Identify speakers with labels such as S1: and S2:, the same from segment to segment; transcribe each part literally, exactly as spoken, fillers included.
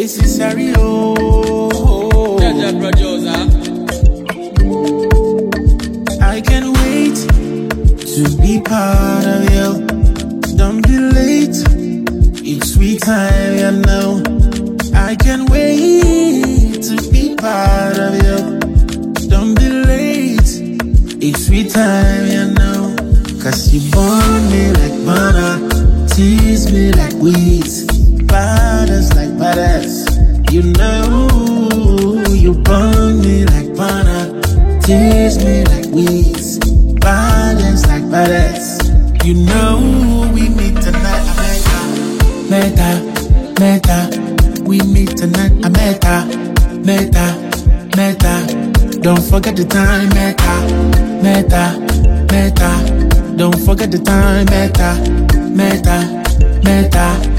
S1: necessary, oh.
S2: Jaja producer.
S1: I can't wait to be part of you. Don't be late. It's sweet time, you know. I can't wait to be part of you. Don't be late. It's sweet time, you know. Cause you burn me like butter, tease me like weeds, badass like badass. You know, you burn me like butter, tease me like weeds, badass like badass. You know, we meet tonight, I meta, meta. We meet tonight, I meta, meta, meta. Don't forget the time, meta, meta, meta. Don't forget the time, meta, meta, meta.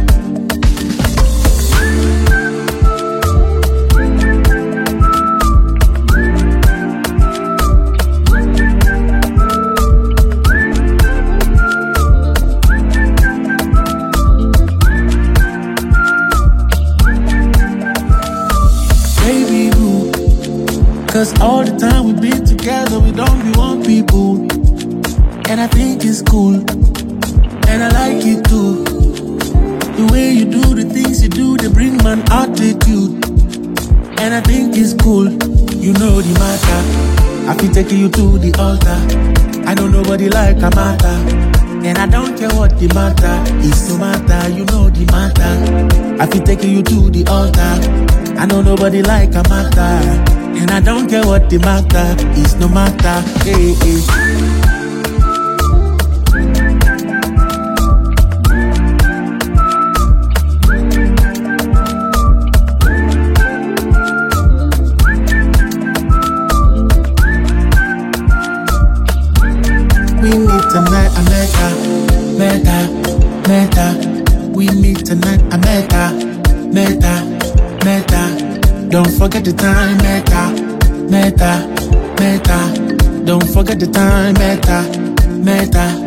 S1: Baby boo, cause all the time we've been together, we don't be one people. And I think it's cool, and I like it too. The way you do the things you do, they bring man attitude. And I think it's cool, you know the matter. I feel taking you to the altar. I know nobody like a matter. And I don't care what the matter is, no matter, you know the matter. I feel taking you to the altar. I know nobody like a matter. And I don't care what the matter is, no matter. Hey, hey. We meet tonight, I meta, meta, meta. We meet tonight, I meta, meta, meta. Don't forget the time, meta, meta, meta. Don't forget the time, meta, meta.